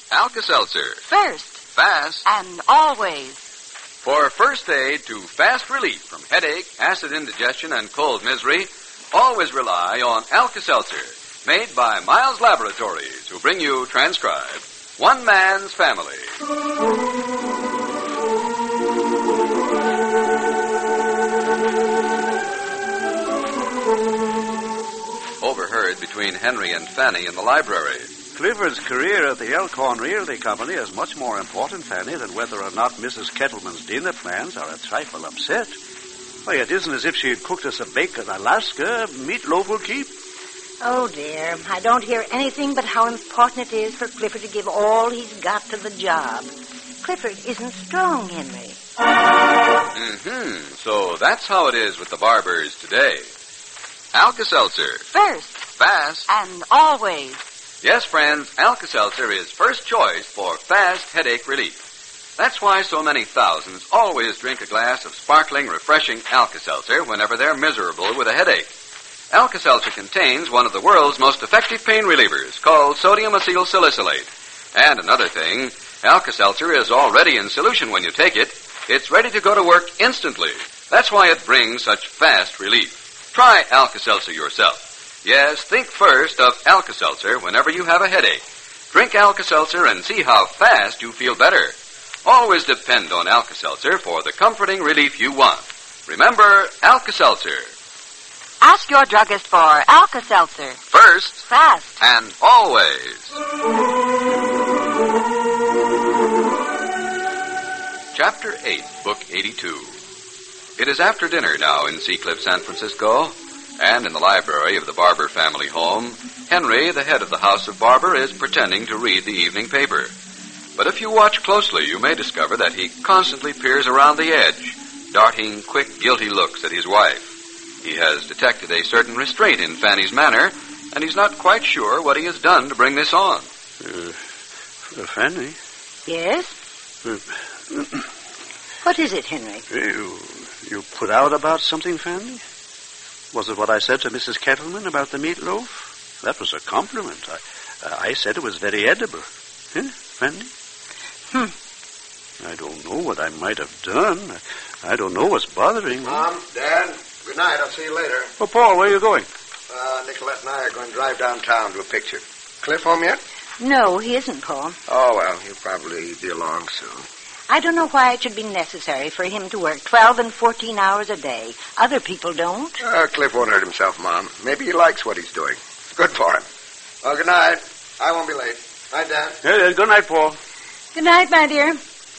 Alka-Seltzer. First. Fast. And always. For first aid to fast relief from headache, acid indigestion, and cold misery, always rely on Alka-Seltzer, made by Miles Laboratories, who bring you Transcribed, One Man's Family. Overheard between Henry and Fanny in the library. Clifford's career at the Elkhorn Realty Company is much more important, Fanny, than whether or not Mrs. Kettleman's dinner plans are a trifle upset. Why, it isn't as if she had cooked us a bacon Alaska. Meatloaf will keep. Oh, dear. I don't hear anything but how important it is for Clifford to give all he's got to the job. Clifford isn't strong, Henry. So that's how it is with the barbers today. Alka-Seltzer. First. Fast. And always. Yes, friends, Alka-Seltzer is first choice for fast headache relief. That's why so many thousands always drink a glass of sparkling, refreshing Alka-Seltzer whenever they're miserable with a headache. Alka-Seltzer contains one of the world's most effective pain relievers called sodium acyl salicylate. And another thing, Alka-Seltzer is already in solution when you take it. It's ready to go to work instantly. That's why it brings such fast relief. Try Alka-Seltzer yourself. Yes, think first of Alka-Seltzer whenever you have a headache. Drink Alka-Seltzer and see how fast you feel better. Always depend on Alka-Seltzer for the comforting relief you want. Remember, Alka-Seltzer. Ask your druggist for Alka-Seltzer. First. Fast. And always. Chapter 8, Book 82. It is after dinner now in Seacliff, San Francisco. And in the library of the Barber family home, Henry, the head of the House of Barber, is pretending to read the evening paper. But if you watch closely, you may discover that he constantly peers around the edge, darting quick, guilty looks at his wife. He has detected a certain restraint in Fanny's manner, and he's not quite sure what he has done to bring this on. Fanny? Yes? What is it, Henry? You put out about something, Fanny? Was it what I said to Mrs. Kettleman about the meatloaf? That was a compliment. I said it was very edible. Fanny? I don't know what I might have done. I don't know what's bothering me. Mom, Dad, good night. I'll see you later. Oh, Paul, where are you going? Nicolette and I are going to drive downtown to a picture. Cliff home yet? No, he isn't, Paul. Oh, well, he'll probably be along soon. I don't know why it should be necessary for him to work 12 and 14 hours a day. Other people don't. Cliff won't hurt himself, Mom. Maybe he likes what he's doing. It's good for him. Well, good night. I won't be late. Night, Dad. Good night, Paul. Good night, my dear.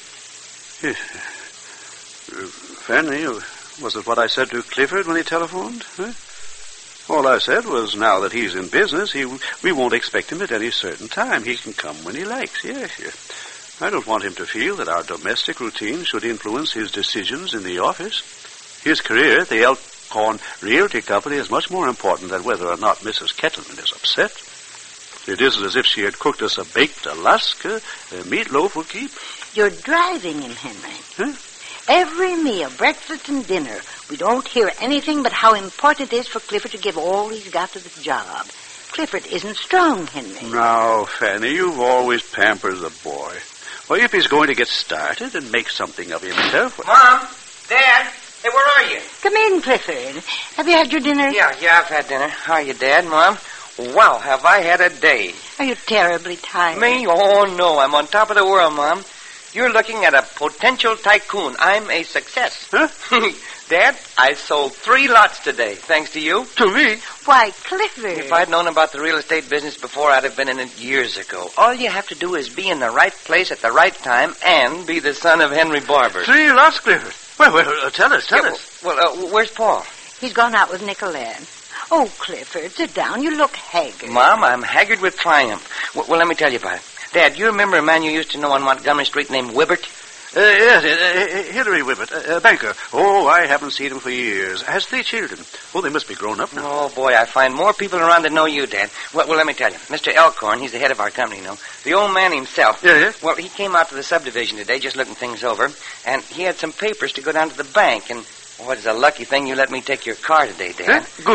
Fanny, was it what I said to Clifford when he telephoned? All I said was now that he's in business, we won't expect him at any certain time. He can come when he likes. Yes. I don't want him to feel that our domestic routine should influence his decisions in the office. His career at the Elkhorn Realty Company is much more important than whether or not Mrs. Kettleman is upset. It isn't as if she had cooked us a baked Alaska. Meatloaf will keep. You're driving him, Henry. Every meal, breakfast and dinner, we don't hear anything but how important it is for Clifford to give all he's got to the job. Clifford isn't strong, Henry. Now, Fanny, you've always pampered the boy. Well, if he's going to get started and make something of himself... Mom, Dad, hey, where are you? Come in, Clifford. Have you had your dinner? Yeah, I've had dinner. How are you, Dad, Mom? Wow, have I had a day. Are you terribly tired? Me? Oh, no, I'm on top of the world, Mom. You're looking at a potential tycoon. I'm a success. Huh? Dad, I sold 3 lots today, thanks to you. To me? Why, Clifford. If I'd known about the real estate business before, I'd have been in it years ago. All you have to do is be in the right place at the right time and be the son of Henry Barber. 3 lots, Clifford. Well, tell us. Well, where's Paul? He's gone out with Nicolette. Oh, Clifford, sit down. You look haggard. Mom, I'm haggard with triumph. Well, let me tell you about it. Dad, you remember a man you used to know on Montgomery Street named Wibbert? Yes, Hilary Wibbert, banker. Oh, I haven't seen him for years. Has 3 children. Oh, they must be grown up now. Oh, boy, I find more people around that know you, Dad. Well, let me tell you. Mr. Elkhorn, he's the head of our company, you know. The old man himself. Yeah. Well, he came out to the subdivision today just looking things over, and he had some papers to go down to the bank, and, oh, it's a lucky thing you let me take your car today, Dad. Huh? Good.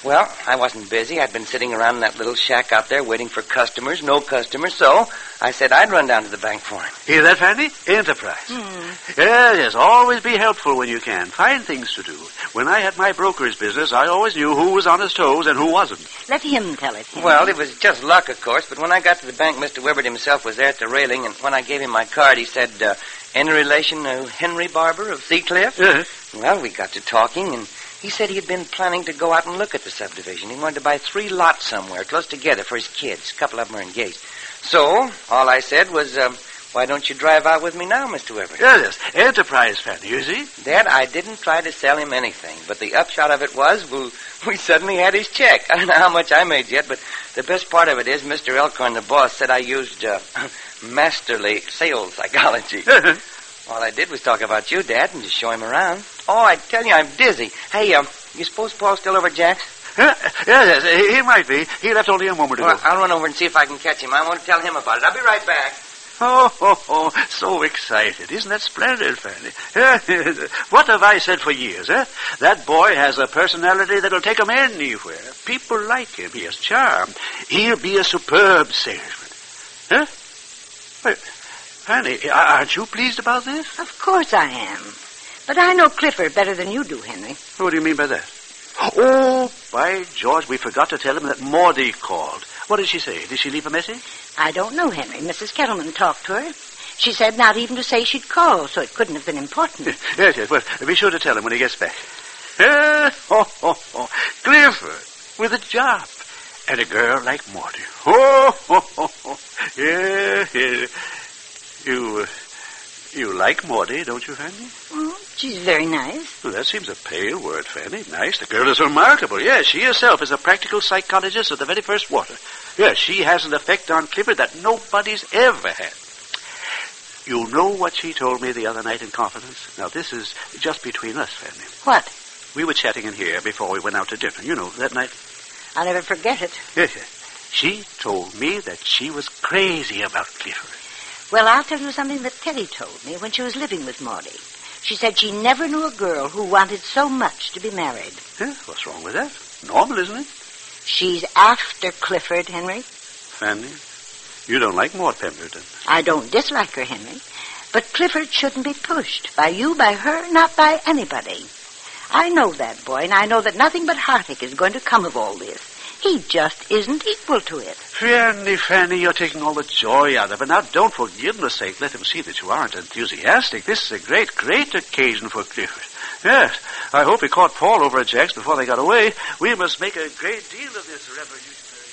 Well, I wasn't busy. I'd been sitting around in that little shack out there waiting for customers, no customers, so I said I'd run down to the bank for him. Hear that, Fanny? Enterprise. Yes, always be helpful when you can. Find things to do. When I had my broker's business, I always knew who was on his toes and who wasn't. Let him tell it, Henry. Well, it was just luck, of course, but when I got to the bank, Mr. Webbert himself was there at the railing, and when I gave him my card, he said, any relation to Henry Barber of Seacliff? Well, we got to talking, and he said he had been planning to go out and look at the subdivision. He wanted to buy 3 lots somewhere, close together, for his kids. A couple of them are engaged. So, all I said was, why don't you drive out with me now, Mr. Weber? Yes, enterprise, Fanny, you see? Dad, I didn't try to sell him anything, but the upshot of it was, well, we suddenly had his check. I don't know how much I made yet, but the best part of it is Mr. Elkhorn, the boss, said I used masterly sales psychology. All I did was talk about you, Dad, and just show him around. Oh, I tell you, I'm dizzy. Hey, you suppose Paul's still over at Jack's? Yes, he might be. He left only a moment ago. Well, I'll run over and see if I can catch him. I want to tell him about it. I'll be right back. Oh, so excited. Isn't that splendid, Fanny? What have I said for years, eh? That boy has a personality that'll take him anywhere. People like him. He has charm. He'll be a superb salesman. Huh? Wait, Fanny, aren't you pleased about this? Of course I am. But I know Clifford better than you do, Henry. What do you mean by that? Oh, by George, we forgot to tell him that Maudie called. What did she say? Did she leave a message? I don't know, Henry. Mrs. Kettleman talked to her. She said not even to say she'd call, so it couldn't have been important. Yes. Well, be sure to tell him when he gets back. Clifford, with a job. And a girl like Maudie. Yeah. You like Maudie, don't you, Fanny? Oh, she's very nice. Well, that seems a pale word, Fanny. Nice. The girl is remarkable. Yes, she herself is a practical psychologist of the very first water. Yes, she has an effect on Clifford that nobody's ever had. You know what she told me the other night in confidence? Now, this is just between us, Fanny. What? We were chatting in here before we went out to dinner. You know, that night. I'll never forget it. Yes. She told me that she was crazy about Clifford. Well, I'll tell you something that Teddy told me when she was living with Maudie. She said she never knew a girl who wanted so much to be married. What's wrong with that? Normal, isn't it? She's after Clifford, Henry. Fanny, you don't like Maud Pemberton. I don't dislike her, Henry. But Clifford shouldn't be pushed. By you, by her, not by anybody. I know that boy, and I know that nothing but heartache is going to come of all this. He just isn't equal to it. Fanny, you're taking all the joy out of it. Now, don't, for goodness sake, let him see that you aren't enthusiastic. This is a great, great occasion for Clifford. Yes, I hope he caught Paul over at Jack's before they got away. We must make a great deal of this revolutionary.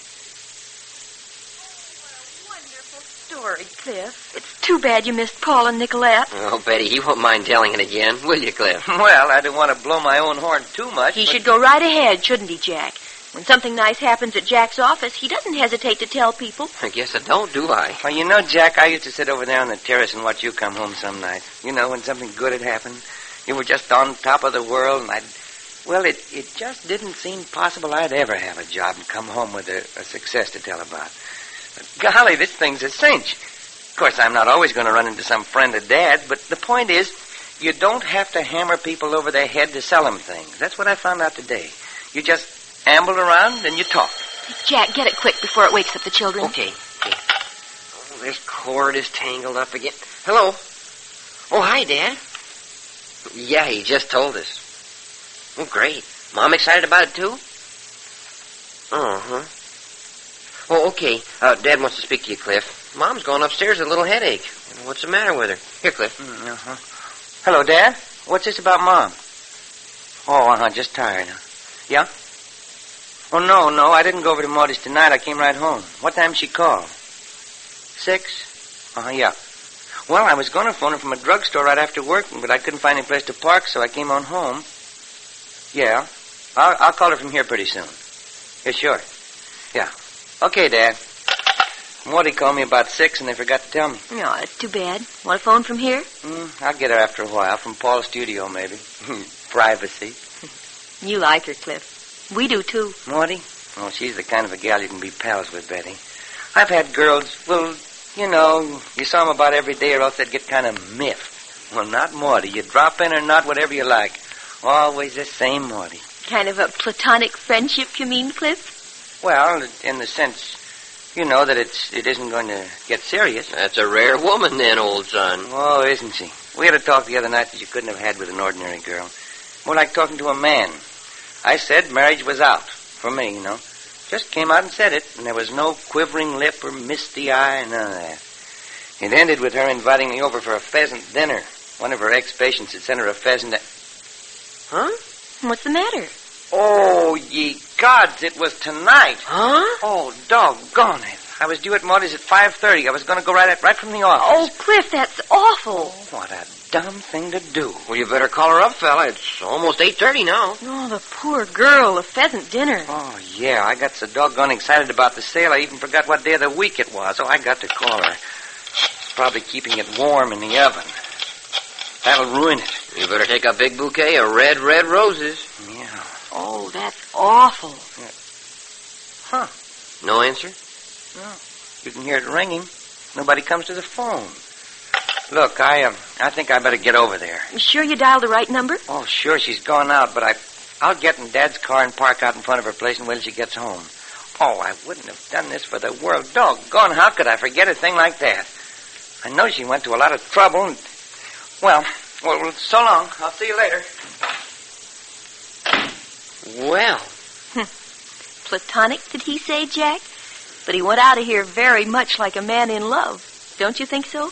Oh, what a wonderful story, Cliff. It's too bad you missed Paul and Nicolette. Oh, Betty, you won't mind telling it again, will you, Cliff? Well, I don't want to blow my own horn too much. He should go right ahead, shouldn't he, Jack? When something nice happens at Jack's office, he doesn't hesitate to tell people. I guess I don't, do I? Well, you know, Jack, I used to sit over there on the terrace and watch you come home some nights. You know, when something good had happened. You were just on top of the world, and well, it just didn't seem possible I'd ever have a job and come home with a success to tell about. But golly, this thing's a cinch. Of course, I'm not always going to run into some friend of Dad's, but the point is, you don't have to hammer people over their head to sell them things. That's what I found out today. You just amble around and you talk. Jack, get it quick before it wakes up the children. Okay. Oh, this cord is tangled up again. Hello. Oh, hi, Dad. Yeah, he just told us. Oh, great. Mom excited about it, too? Uh-huh. Oh, okay. Dad wants to speak to you, Cliff. Mom's gone upstairs with a little headache. What's the matter with her? Here, Cliff. Uh-huh. Hello, Dad. What's this about Mom? Oh, just tired. Yeah? Oh, no, I didn't go over to Maudie's tonight. I came right home. What time she call? 6? Yeah. Well, I was going to phone her from a drugstore right after work, but I couldn't find any place to park, so I came on home. Yeah. I'll call her from here pretty soon. Yeah, sure. Yeah. Okay, Dad. Maudie called me about 6, and they forgot to tell me. No, it's too bad. Want a phone from here? I'll get her after a while, from Paul's studio, maybe. Privacy. You like her, Cliff. We do, too. Maudie? Oh, she's the kind of a gal you can be pals with, Betty. I've had girls, well, you know, you saw them about every day or else they'd get kind of miffed. Well, not Maudie. You drop in or not, whatever you like. Always the same Maudie. Kind of a platonic friendship, you mean, Cliff? Well, in the sense, you know, that it isn't going to get serious. That's a rare woman then, old son. Oh, isn't she? We had a talk the other night that you couldn't have had with an ordinary girl. More like talking to a man. I said marriage was out. For me, you know. Just came out and said it, and there was no quivering lip or misty eye, none of that. It ended with her inviting me over for a pheasant dinner. One of her ex-patients had sent her a pheasant. Huh? What's the matter? Oh, ye gods, it was tonight. Huh? Oh, doggone it. I was due at Maudie's at 5:30. I was going to go right from the office. Oh, Cliff, that's awful. What a dumb thing to do. Well, you better call her up, fella. It's almost 8:30 now. Oh, the poor girl, a pheasant dinner. Oh, yeah, I got so doggone excited about the sale, I even forgot what day of the week it was. Oh, I got to call her. She's probably keeping it warm in the oven. That'll ruin it. You better take a big bouquet of red roses. Yeah. Oh, that's awful. Huh. No answer? No. You can hear it ringing. Nobody comes to the phone. Look, I think I better get over there. You sure you dialed the right number? Oh, sure, she's gone out, but I'll get in Dad's car and park out in front of her place and wait till she gets home. Oh, I wouldn't have done this for the world. Doggone, how could I forget a thing like that? I know she went to a lot of trouble and... Well, so long. I'll see you later. Well. Platonic, did he say, Jack? But he went out of here very much like a man in love. Don't you think so?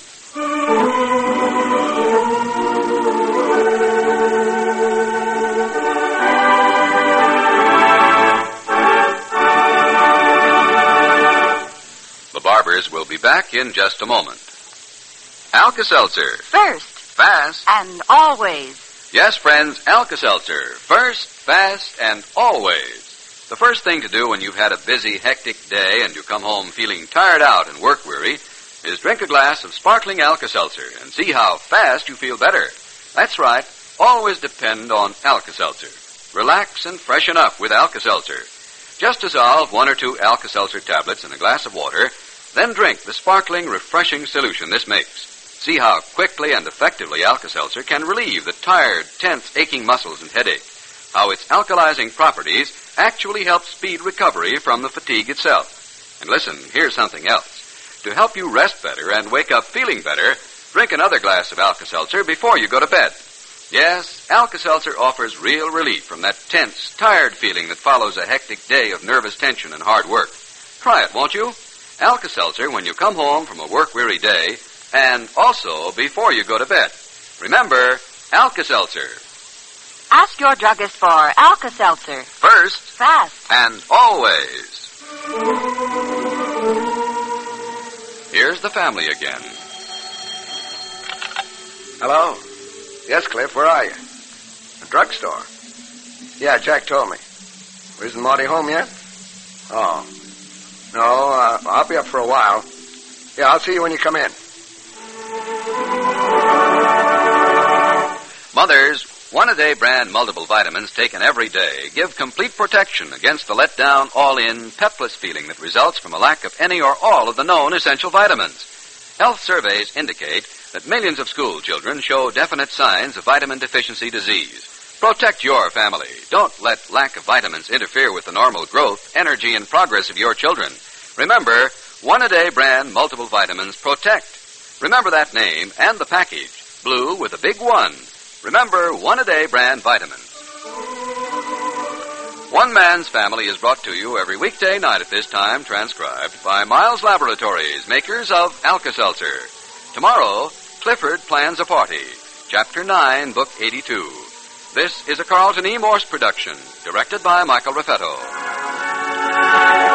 The Barbers will be back in just a moment. Alka-Seltzer. First Fast. and always. Yes, friends, Alka-Seltzer. First, fast, and always. The first thing to do when you've had a busy, hectic day and you come home feeling tired out and work-weary is drink a glass of sparkling Alka-Seltzer and see how fast you feel better. That's right. Always depend on Alka-Seltzer. Relax and freshen up with Alka-Seltzer. Just dissolve 1 or 2 Alka-Seltzer tablets in a glass of water, then drink the sparkling, refreshing solution this makes. See how quickly and effectively Alka-Seltzer can relieve the tired, tense, aching muscles and headache. How its alkalizing properties actually help speed recovery from the fatigue itself. And listen, here's something else. To help you rest better and wake up feeling better, drink another glass of Alka-Seltzer before you go to bed. Yes, Alka-Seltzer offers real relief from that tense, tired feeling that follows a hectic day of nervous tension and hard work. Try it, won't you? Alka-Seltzer when you come home from a work-weary day, and also before you go to bed. Remember, Alka-Seltzer. Ask your druggist for Alka-Seltzer. First, Fast. and always. Here's the family again. Hello? Yes, Cliff, where are you? The drugstore. Yeah, Jack told me. Isn't Maudie home yet? Oh. No, I'll be up for a while. Yeah, I'll see you when you come in. Mothers, One-A-Day brand multiple vitamins taken every day give complete protection against the letdown, all-in, pepless feeling that results from a lack of any or all of the known essential vitamins. Health surveys indicate that millions of school children show definite signs of vitamin deficiency disease. Protect your family. Don't let lack of vitamins interfere with the normal growth, energy, and progress of your children. Remember, One-A-Day brand multiple vitamins protect. Remember that name and the package. Blue with a big 1. Remember One-A-Day brand vitamins. One Man's Family is brought to you every weekday night at this time, transcribed by Miles Laboratories, makers of Alka-Seltzer. Tomorrow, Clifford Plans a Party, Chapter 9, Book 82. This is a Carlton E. Morse production, directed by Michael Raffetto.